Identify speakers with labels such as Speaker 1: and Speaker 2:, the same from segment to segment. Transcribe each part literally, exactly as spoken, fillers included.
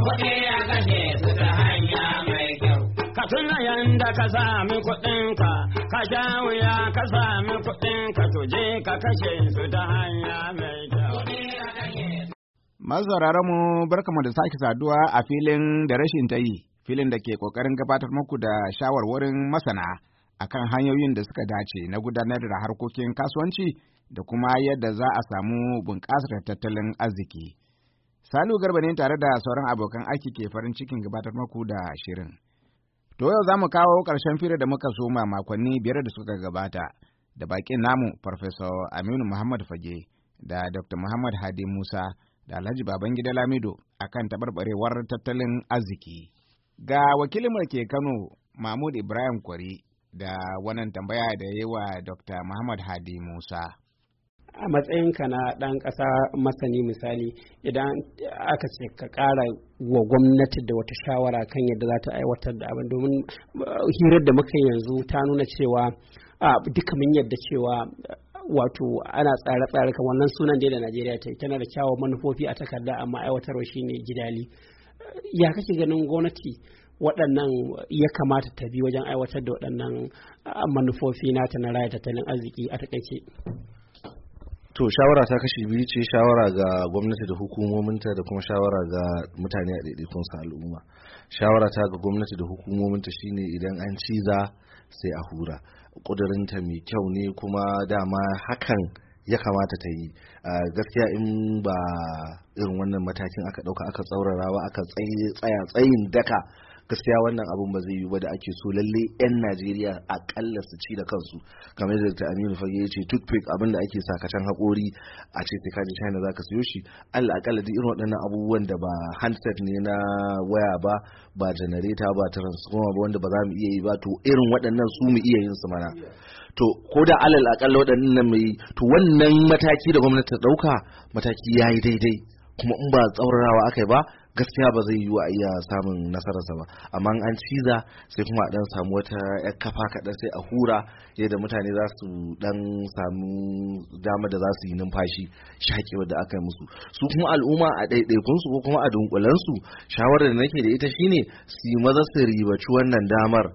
Speaker 1: kuɗi a kashe su ta hanya mai kyau. Ka tuna yanda ka sami kuɗinka, ka sha wuya ka sami kuɗinka, to je ka kashe su ta hanya mai kyau.
Speaker 2: Masu mu barkamu da sake saduwa a filin da rashin ta yi, filin da ke ƙoƙarin gabatar muku da shawarwarin masana akan hanyoyin da suka dace na gudanar da harkokin kasuwanci da kuma yadda za a samu bunƙasar tattalin arziki. Salu Garba ne tare da sauran abokan aiki ke farin cikin gabatar muku da shirin. To yau za mu kawo ƙarshen fira da muka soma makonni biyar da suka gabata da baƙin namu Farfesa Aminu Muhammad Fage da Doctor Muhammad Hadi Musa da Alhaji Babangida Lamido akan taɓarɓarewar tattalin arziki. Ga wakilin ke Kano Mahmud Ibrahim Kwari da wannan tambaya da yi wa Doctor Muhammad Hadi Musa.
Speaker 3: A matsayinka na ɗan ƙasa masani misali, idan aka ce ka ƙara wa gwamnati da wata shawara kan yadda za ta aiwatar da abin, domin hirar da muka yanzu ta nuna cewa duka mun yadda cewa wato ana tsare-tsare kan wannan sunan da Najeriya ta yi tana da kyawun manufofi a takarda amma aiwatarwa shine jidali. Ya kake ganin gwamnati waɗannan ya kamata ta bi wajen aiwatar da waɗannan manufofi nata na raya tattalin arziki a takaice?
Speaker 4: To shawara ta kashi biyu ce, shawara ga gwamnati da hukumominta da kuma shawara ga mutane a ɗaiɗaikunsa al'umma. Shawara ta ga gwamnati da hukumominta shine idan an ciza sai a hura. Ƙudurinta mai kyau ne kuma dama hakan ya kamata ta yi. Gaskiya in ba irin wannan matakin aka ɗauka aka tsaurarawa aka tsaya tsayin daka, gaskiya wannan abun ba zai yi ba da ake so lalle 'yan Najeriya akalla su ci da kansu. Kamar da Doctor Aminu Fage ya ce toothpick abin da ake sakacen haƙori a ce sai kaji China za ka siyo shi. Allah akalla duk irin waɗannan abubuwan da ba handset ne na waya ba, ba generator ba transformer ba wanda ba za mu iya yi ba, to irin waɗannan su mu iya yin su mana. To ko da alal akalla waɗannan mai to wannan mataki da gwamnati ta ɗauka mataki ya yi daidai, kuma in ba tsaurarawa aka yi ba gaskiya ba zai yi wa iya samun nasararsa ba. Amma an ciza sai kuma a dan samu wata yar kafa kaɗan sai a hura yadda mutane za su dan samu dama da za su yi numfashi shaƙewar da aka yi musu. Su kuma al'umma a ɗaiɗaikunsu ko kuma a dunkulensu, shawarar da nake da ita shine su yi maza su ribaci wannan damar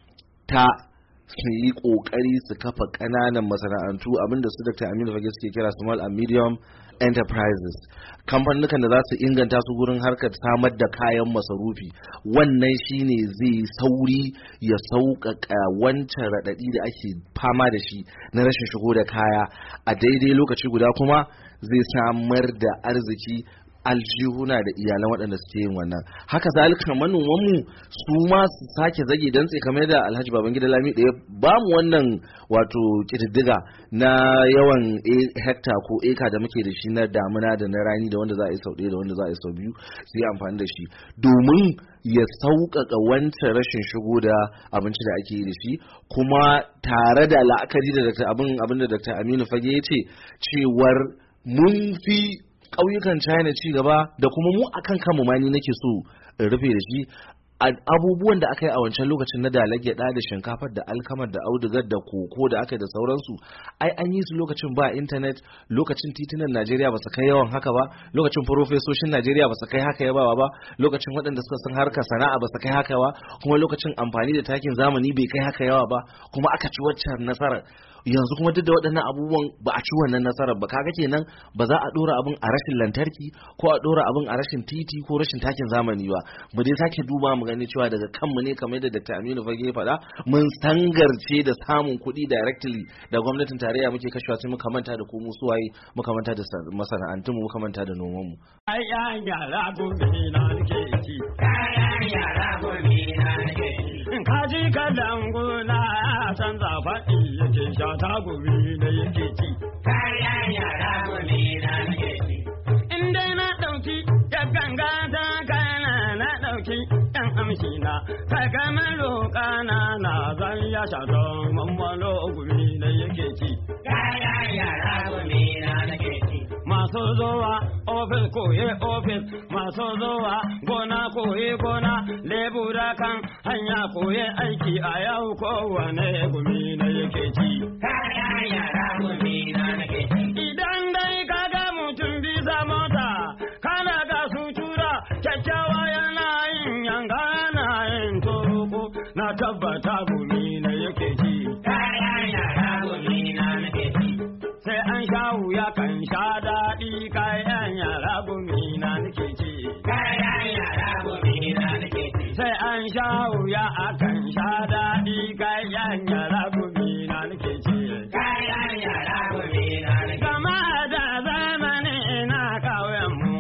Speaker 4: ta su yi ƙoƙari su kafa ƙananan masana'antu, abinda su Doctor Aminu Fage suke kira small and medium enterprises, kamfanukan da za su inganta su gurin harkar samar da kayan masarufi. Wannan shine zai sauri ya sauƙaƙa wancan raɗaɗi da ake fama da shi na rashin shigo da kaya, a daidai lokaci guda kuma zai samar da arziki aljihuna da iyalan waɗanda suke yin wannan. Haka zalika manomanmu su ma su sake zage dantse kamar da Alhaji Babangida Lami da ya ba mu wannan wato ƙididdiga na yawan hekta ko eka da muke da shi na damuna da na rani da wanda za a yi sau ɗaya da wanda za a yi sau biyu, su yi amfani da shi domin ya sauƙaƙa wancan rashin shigo da abinci da ake yi da shi, kuma tare da la'akari da abin abin da Doctor Aminu Fage ya ce cewar mun fi ƙauyukan China ci gaba da kuma mu akan kanmu ma ni nake so in rufe da shi. Abubuwan da aka yi a wancan lokacin na dalar gyaɗa da shinkafar da alkamar da audugar da koko da aka yi da sauransu, ai an yi su lokacin ba intanet, lokacin titunan Najeriya ba su kai yawan haka ba, lokacin farofesoshin Najeriya ba su kai haka yawa ba, lokacin waɗanda suka san harkar sana'a ba su kai haka ba, kuma lokacin amfani da takin zamani bai kai haka yawa ba, kuma aka ci waccan nasarar. Yanzu kuma duk da waɗannan abubuwan ba a ci wannan nasarar ba, kaga kenan ba za a ɗora abin a rashin lantarki ko a ɗora abin a rashin titi ko rashin takin zamani ba. Mu dai sake duba mu gani cewa daga kanmu ne, kamar da Doctor Aminu Fage ya faɗa, mun sangarce da samun kuɗi directly da gwamnatin tarayya muke kashewa, sai muka manta da ko mu suwaye, muka manta da masana'antun mu, muka manta da noman mu.
Speaker 1: Ayyan yara gobe na nake ci, ayyan yara gobe na nake ci, kaji kalan gona canza faɗi yake sha ta gobe da yake ci, ayyan yara gobe na nake ci. In dai na ɗauki ya ganga ta kana na ɗauki ɗan amshi na, kai kamar roƙa na na zan ya sha don mammalo gobe da yake ci, ayyan yara gobe na nake ci. Masu zuwa ofis koye ofis, masu zuwa gona koye gona, lebura kan hanya koye aiki a yau kowane gumi na yake ci. Kaya yara gumi na nake ci. Idan dai kaga mutum bisa mota, kana ga sutura kyakkyawa yana tabbata gumi na yake ci. Kayan yara gumi na nake ci. Sai an sha wuya kan sha daɗi kayan yara gumi na nake ci. Kayan yara gumi na nake ci. Sai an sha wuya akan sha daɗi kayan yara gumi na nake ci. Kayan yara gumi na nake ci. Gama da zamani na kauyen mu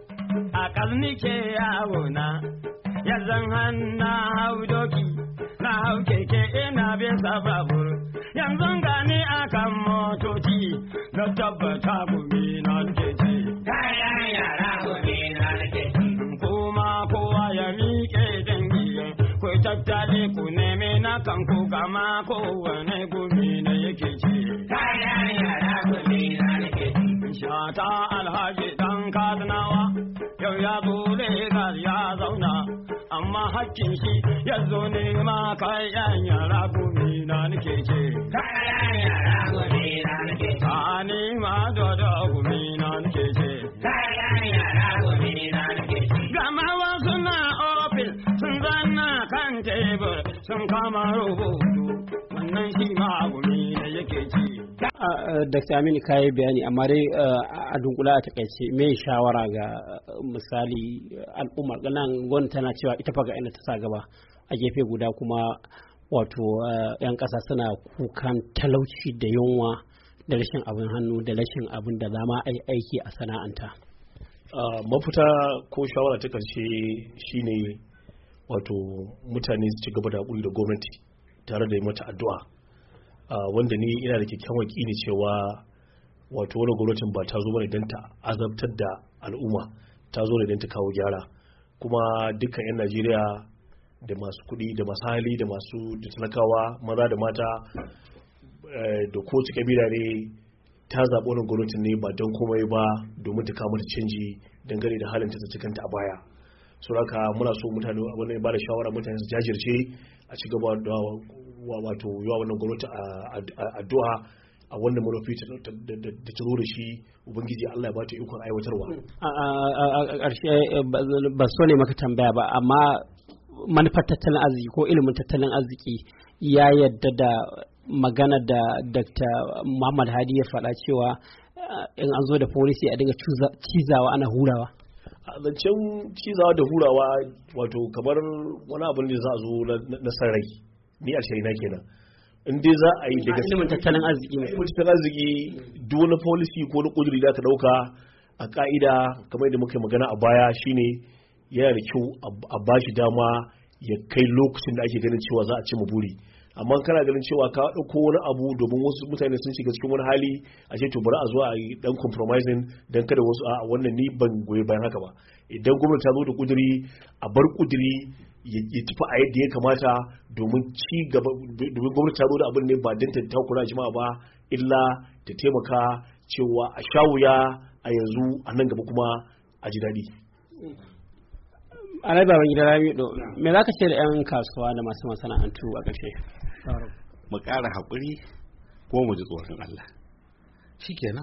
Speaker 1: a kalnike yawo na yanzan hanna hau doki na hau keke ina bin babur yanzu gani akan motoci na tabbata gumi na nake ci. Kayan yara gumi na nake ci. Kuma kowa ya miƙe dangi ku tattale ku neme na kan ku gama kowane gumi na yake ci. Kayan yara gumi na nake ci. Shata Alhaji dan Kadinawa yau ya zo Legas ya zauna amma hakkin shi ya zo nema kayan yara gumi na nake ce. Kayan yara gumi na nake ce. A ni ma dodo gumi na nake ce. Kayan yara gumi na nake ce. Gama wasu na ofis sun zanna kan tebur sun kama rubutu wannan shi ma gumi na yake ci.
Speaker 3: Dakta Aminu ka yi bayani amma dai a dunkula a takaice me shawara ga misali al'ummar nan gwamnati tana cewa ita fa ga inda ta sa gaba a gefe guda kuma wato yan ƙasa suna kukan talauci da yunwa da rashin abin hannu da rashin abin da zama a yi aiki a sana'anta.
Speaker 5: Mafita ko shawara ta karshe shine wato mutane su ci gaba da haƙuri da gwamnati tare da yi mata addu'a. Uh, wanda ni ina da kyakkyawan ne cewa wato wani gwamnatin ba ta zo bane don ta azabtar da al'umma, ta zo ne don ta kawo gyara, kuma dukkan 'yan Najeriya da masu kuɗi da masu hali da masu da talakawa maza da mata uh, da kowace kabila ne ta zaɓi wani gwamnatin ne ba don komai ba domin ta kawo mata canji dangane da halin ta kanta a baya. So haka muna so mutane wani ba da shawara mutane su jajirce a ci gaba da wato yawa wannan gwamnati addu'a a wannan manufi da ta zo da shi ubangiji Allah ya ba ta ikon aiwatarwa.
Speaker 3: A ƙarshe ba so ne maka tambaya ba amma manufar tattalin arziki ko ilimin tattalin arziki ya yadda da magana da Dakta Muhammad Hadi ya faɗa cewa in an zo da policy a dinga cizawa ana hurawa.
Speaker 5: Zancen cizawa da hurawa wato kamar wani abin da za a zo na sarai ni a shirina kenan in dai za a yi daga
Speaker 3: ilimin tattalin arziki ne
Speaker 5: ilimin tattalin arziki duk wani policy ko na kuduri da ka dauka a ka'ida kamar yadda muka magana a baya shine yana da kyau a bashi dama ya kai lokacin da ake ganin cewa za a ci buri, amma kana ganin cewa ka dauko wani abu domin wasu mutane sun shiga cikin wani hali a ce to bari a zo a yi dan compromising dan kada wasu a wannan ni ban goyi bayan haka ba. Idan gwamnati ta zo da kuduri a bar kuduri ya tafi a yadda ya kamata domin ci gaba, domin gwamnati ta zo da abin ne ba don ta takura jama'a ba illa ta taimaka cewa a sha wuya a yanzu a nan gaba kuma a ji daɗi.
Speaker 3: Alai baban gida Lamido, me za ka ce da 'yan kasuwa da masu masana'antu a ƙarshe?
Speaker 4: Mu ƙara haƙuri ko mu ji tsoron Allah. Shikenan.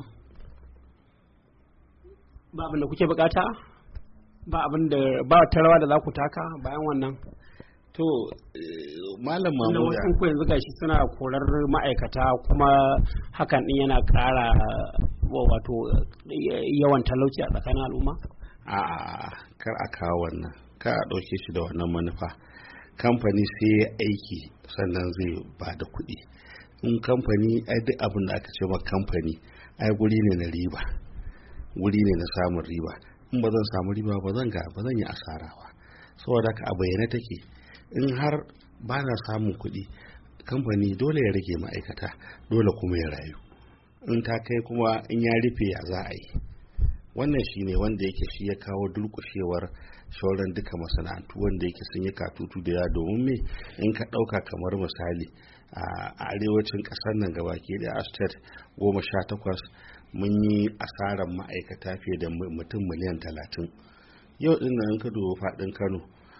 Speaker 3: Ba abin da kuke bukata? Ba abin da ba ta rawa da za ku taka bayan wannan?
Speaker 4: To malam Mamuda
Speaker 3: wasu ku yanzu gashi suna korar ma'aikata kuma hakan din yana ƙara wato yawan talauci a tsakanin al'umma?
Speaker 4: A kar a kawo wannan, kar a ɗauke shi da wannan manufa. Kamfani sai ya aiki sannan zai ba da kuɗi. In kamfani ai duk abin da aka ce ma kamfani ai guri ne na riba, guri ne na samun riba. In ba zan samu riba ba zan ga ba zan yi asara ba. Saboda ka a bayyane take. In har ba na samun kuɗi kamfani dole ya rage ma'aikata, dole kuma ya rayu. In ta kai kuma in ya rufe ya za a yi. Wannan shi ne wanda yake shi ya kawo durƙushewar shauran duka masana'antu wanda yake sun yi katutu da ya domin me in ka ɗauka kamar misali a arewacin ƙasar nan gabaki da a state goma sha takwas mun yi asarar ma'aikata fiye da mutum miliyan talatin. Yau ɗin nan ka duba faɗin Kano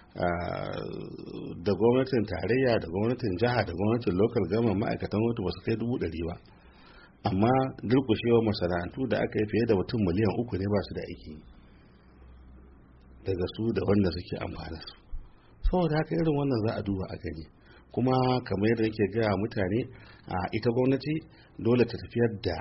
Speaker 4: da gwamnatin tarayya da gwamnatin jiha da gwamnatin local government ma'aikatan wata ba su kai dubu ɗari ba, amma durƙushewar masana'antu da aka yi fiye da mutum miliyan uku ne ba su da aiki daga su da wanda suke amfana su. Saboda haka irin wannan za a duba a gani kuma kamar yadda yake gaya mutane a ita gwamnati dole ta tafiyar da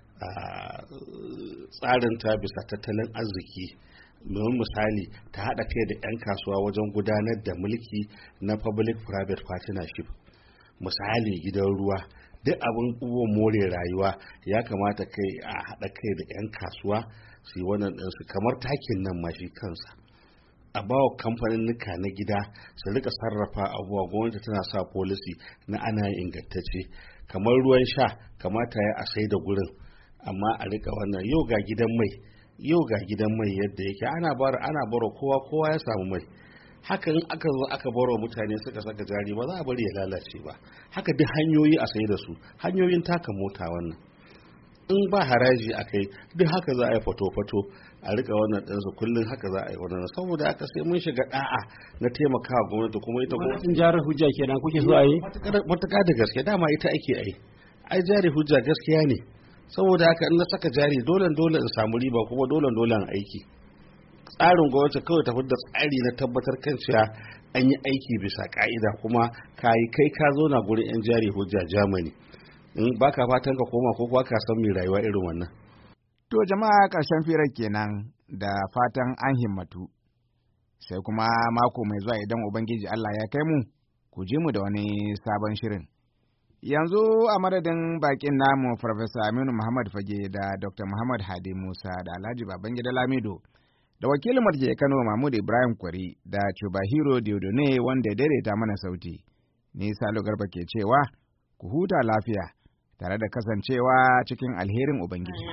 Speaker 4: tsarin ta bisa tattalin arziki. Domin misali ta haɗa kai da 'yan kasuwa wajen gudanar da mulki na public private partnership. Misali gidan ruwa, duk abin uwan more rayuwa ya kamata kai a haɗa kai da 'yan kasuwa su yi wannan ɗinsu, kamar takin nan ma shi kansa a bawa kamfanin nuka na gida su rika sarrafa abubuwa. Gwamnati tana sa policy na ana ingantacce. Kamar ruwan sha kamata ya a sai da gurin, amma a rika wannan. Yau ga gidan mai yau ga gidan mai yadda yake ana bar ana baro kowa kowa ya samu mai. Haka in aka zo aka baro mutane suka saka jari ba za a bari ya lalace ba. Haka duk hanyoyi a sai da su, hanyoyin taka mota wannan in ba haraji a kai duk haka za a yi fato-fato a rika wannan ɗansu kullum haka za a yi wannan. Saboda haka sai mun shiga da'a na taimakawa gwamnati, kuma ita
Speaker 3: gwamnatin jari hujja kenan kuke so a yi
Speaker 4: matuƙa da gaske. Dama ita ake ai ai jari hujja gaskiya ne. Saboda haka in na saka jari dole dole in samu riba, kuma dole dole in aiki. Tsarin gwamnati kawai tafi da tsari na tabbatar kan cewa an yi aiki bisa ka'ida, kuma kayi kai ka zo na gurin 'yan jari hujja Germany in baka fatan ka koma ko kuwa ka san mai rayuwa irin wannan.
Speaker 2: To jama'a, ƙarshen firar kenan, da fatan an himmatu. Sai kuma mako mai zuwa idan Ubangiji Allah ya kai mu, ku ji mu da wani sabon shirin. Yanzu a madadin bakin namu Farfesa Aminu Muhammad Fage da Doctor Muhammad Hadi Musa da Alhaji Babangida Lamido da wakilin Marje Kano Mahmud Ibrahim Kwari da Chubahiro Diodone wanda ya daidaita mana sauti. Ni Salo Garba ke cewa ku huta lafiya tare da kasancewa cikin alherin Ubangiji.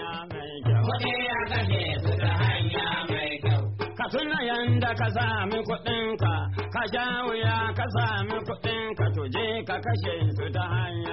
Speaker 1: Ka tuna yanda ka sami kuɗinka, ka sha wuya ka sami kuɗinka, to je ka kashe su ta hanya.